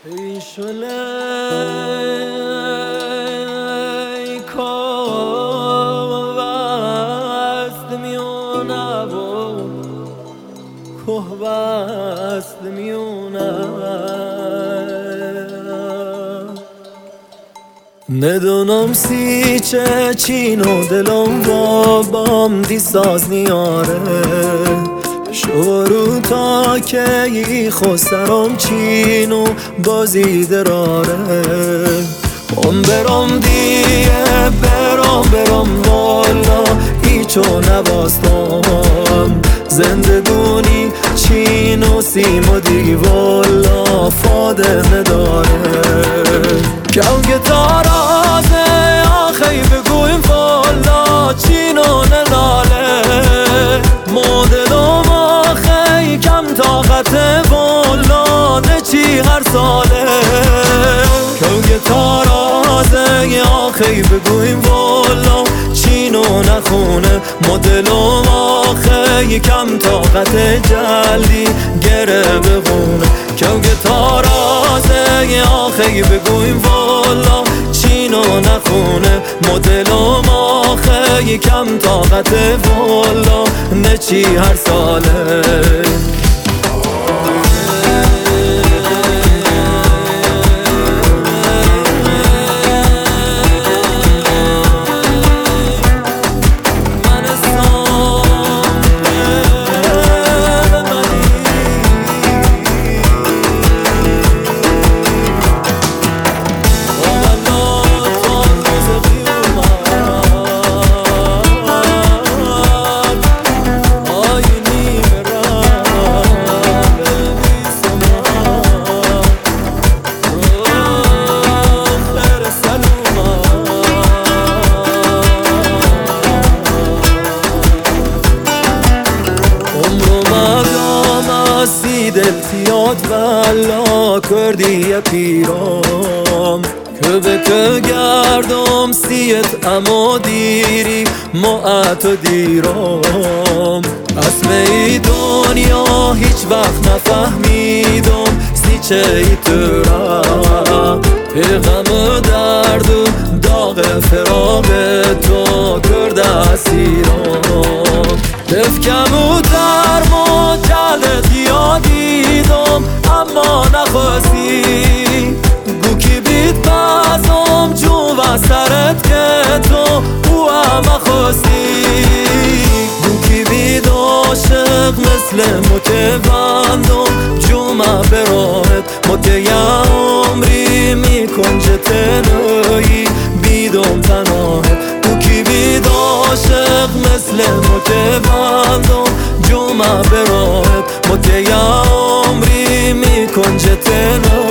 شلای کوست میونه و کوست میونه ندونم سی چه چینو دلم بابام دی ساز نیاره شورو تا که ای خسرم چینو بازی دراره برام دیگه برام والا ایچو نباستم زندگونی چینو سیمو دی والا فاده نداره که تارازه آخی بگویم والا چینو نداره مدلم آخی کم طاقت والا نچی هر ساله که تارازه آخی بگویم والا چینو نخونه مدلم آخی کم طاقت جلی گره بخونه که تارازه آخی بگویم والا چینو نخونه مدلم آخی کم طاقت والا نچی هر ساله دلتیات والا کردی پیرام که به که گردم سیت اما دیری معت و دیرام اسمه دنیا هیچ وقت نفهمیدم سی چه ای ترا غم و درد و داغ فراق تو کرده اسیرام دفکم و درم و جلت یادیدم اما نخواستی گو کی بیت بازم جو و سرت که تو او هم خواستی گو کی بید عاشق مثل متبندم جمع براهت متیه عمری میکن چه تنهایی بیدم تنهایت گو کی بید عاشق مثل متبندم جمع براهت متیه عمری میکن چه تنهایی